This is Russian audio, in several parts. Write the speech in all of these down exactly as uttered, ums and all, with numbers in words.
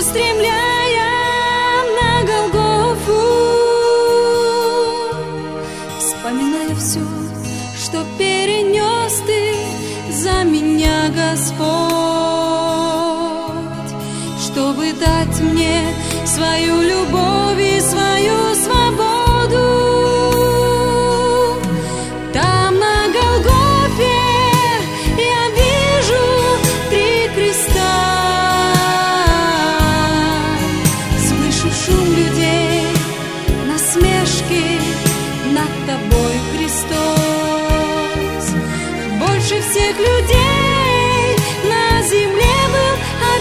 устремляя на Голгофу, вспоминая все, что перенес Ты за меня, Господь, чтобы дать мне свою любовь и свою свободу. Там на Голгофе я вижу три креста, слышу шум людей, насмешки над Тобой, Христос. Больше всех людей на земле был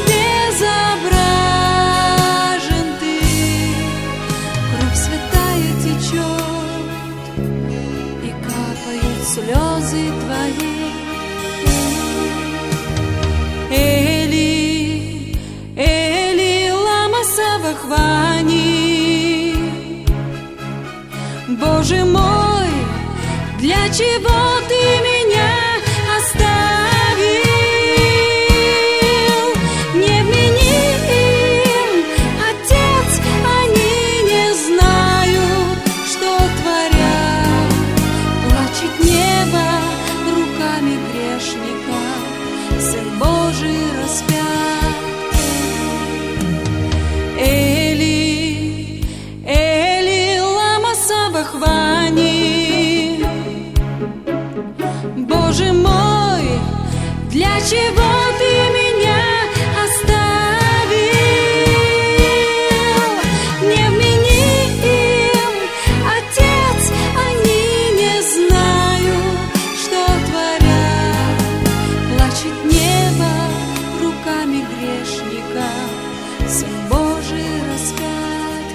обезображен Ты, кровь святая течет, и капают слезы Твои. Эли, Эли, лама сабахвани. Боже мой, для чего Ты меня оставил? Невменим, Отец, они не знают, что творят. Плачет небо руками грешника, Сын Божий распят. Эли, Эли, лама сабахвани. Боже мой, для чего Ты меня оставил? Невменим, Отец, они не знают, что творят. Плачет небо руками грешника, Сын Божий распят.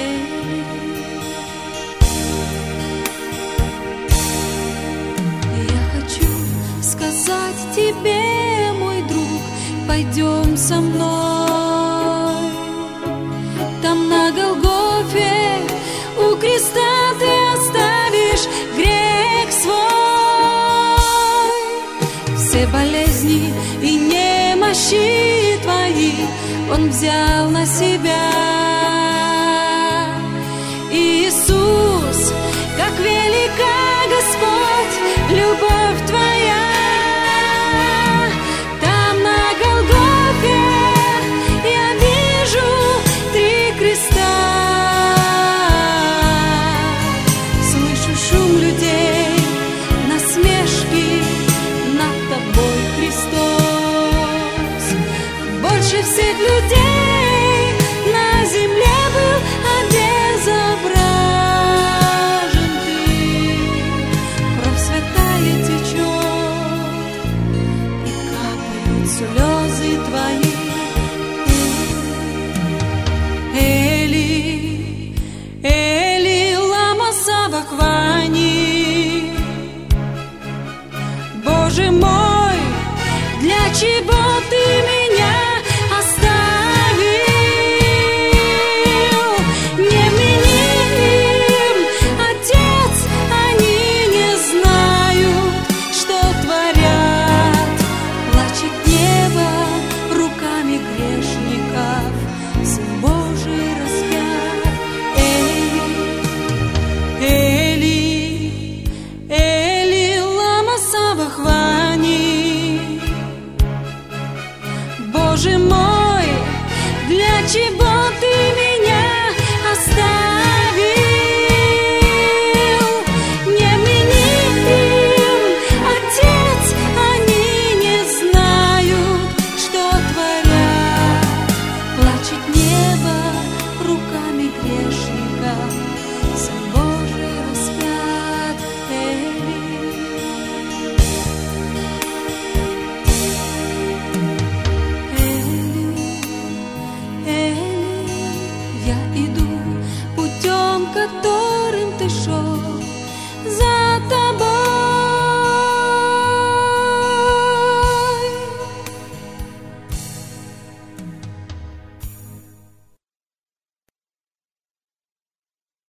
Я хочу сказать Тебе, мой друг, пойдем со мной. Там на Голгофе у креста Ты оставишь грех свой. Все болезни и немощи Твои Он взял на себя. Иисус, как велика, Господь, любовь Твоя. Там на Голгофе я вижу три креста, слышу шум людей, насмешки над Тобой, Христос. Больше всех людей на земле был обезображен Ты, кровь святая течет, и капают слезы Твои. Эли, Эли, лама сабахвани. Боже мой, для чего Ты меня оставил? Невменим, Отец, они не знают, что творят. Плачет небо руками грешников, Сын Божий распят. Эли, Эли, лама сабахвани. Боже мой, для чего